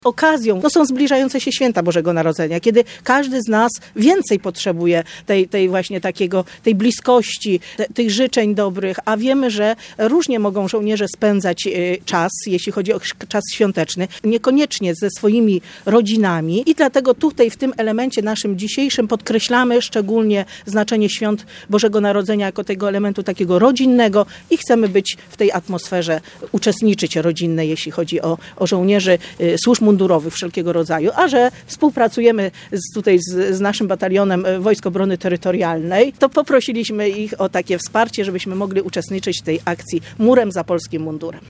Okazją są zbliżające się święta Bożego Narodzenia, kiedy każdy z nas więcej potrzebuje tej bliskości, tych życzeń dobrych, a wiemy, że różnie mogą żołnierze spędzać czas, jeśli chodzi o czas świąteczny, niekoniecznie ze swoimi rodzinami i dlatego tutaj w tym elemencie naszym dzisiejszym podkreślamy szczególnie znaczenie świąt Bożego Narodzenia jako tego elementu takiego rodzinnego i chcemy być w tej atmosferze, uczestniczyć rodzinnej, jeśli chodzi o żołnierzy służb mundurowych wszelkiego rodzaju, a że współpracujemy z naszym batalionem Wojsk Obrony Terytorialnej, to poprosiliśmy ich o takie wsparcie, żebyśmy mogli uczestniczyć w tej akcji Murem za polskim mundurem.